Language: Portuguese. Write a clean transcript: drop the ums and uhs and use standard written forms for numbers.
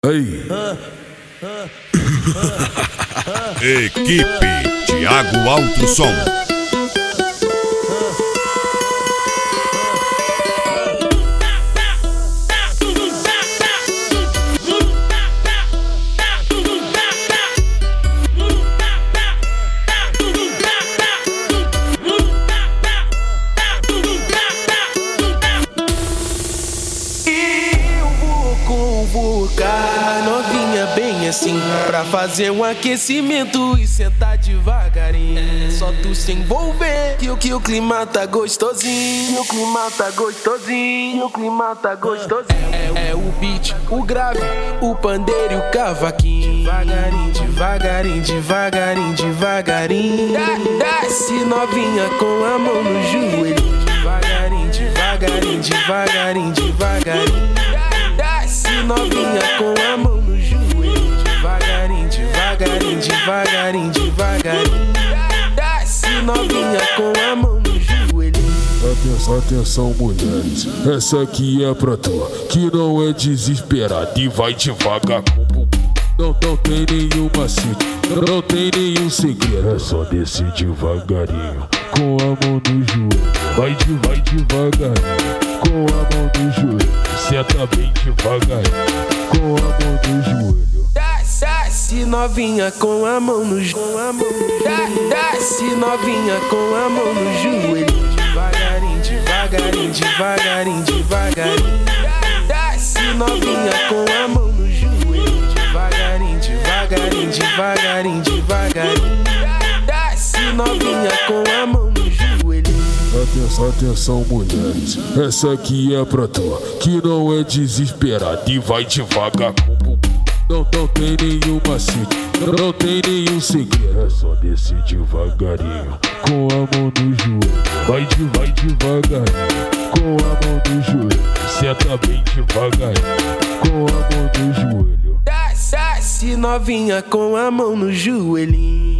Aí. Equipe Thiago Alto Som. Convocar novinha bem assim, pra fazer um aquecimento e sentar devagarinho. Só tu se envolver que o clima tá gostosinho. O clima tá gostosinho. O clima tá gostosinho. É o beat, o grave, o pandeiro e o cavaquinho. Devagarinho, devagarinho, devagarinho, devagarinho. Desce novinha com a mão no joelho. Devagarinho, devagarinho, devagarinho, devagarinho. Desce novinha com a mão no joelho. Devagarinho, devagarinho, devagarinho, devagarinho. Desce novinha com a mão no joelho. Atenção, mulheres, essa aqui é pra tu, que não é desesperada e vai devagar com o bumbum. Não tem nenhum macete, não tem nenhum segredo, é só descer devagarinho com a mão no joelho. Vai devagarinho com a mão no joelho. Senta bem devagarinho com a mão no joelho. Desce novinha com a mão no joelho. Desce novinha com a mão no joelho. Devagarinho, devagarinho, devagarinho, devagarinho. Desce novinha com a mão no joelho. Devagarinho, devagarinho, devagarinho, devagarinho. Desce novinha com a mão no joelho. Atenção, mulheres, essa aqui é pra tu, que não é desesperada e vai devagar com o bumbum. Não tem nenhum macete, não tem nenhum segredo, é só descer devagarinho com a mão no joelho. Vai devagarinho com a mão no joelho. Senta bem devagarinho com a mão no joelho. Desce novinha com a mão no joelhinho.